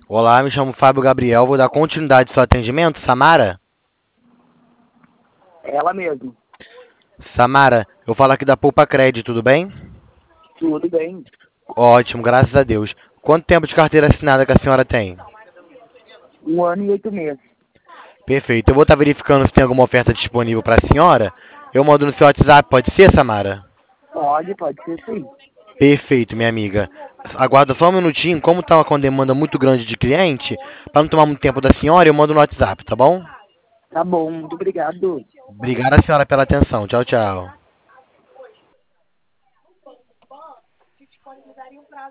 Olá, me chamo Fábio Gabriel, vou dar continuidade ao seu atendimento, Samara? Ela mesmo. Samara, eu falo aqui da Poupa Crédito, tudo bem? Tudo bem. Ótimo, graças a Deus. Quanto tempo de carteira assinada que a senhora tem? 1 ano e 8 meses. Perfeito, eu vou estar verificando se tem alguma oferta disponível para a senhora. Eu mando no seu WhatsApp, pode ser, Samara? Pode ser sim. Perfeito, minha amiga. Aguarda só um minutinho, como está com uma demanda muito grande de cliente, para não tomar muito tempo da senhora, eu mando no WhatsApp, tá bom? Tá bom, muito obrigado. Obrigada, senhora, pela atenção. Tchau, tchau.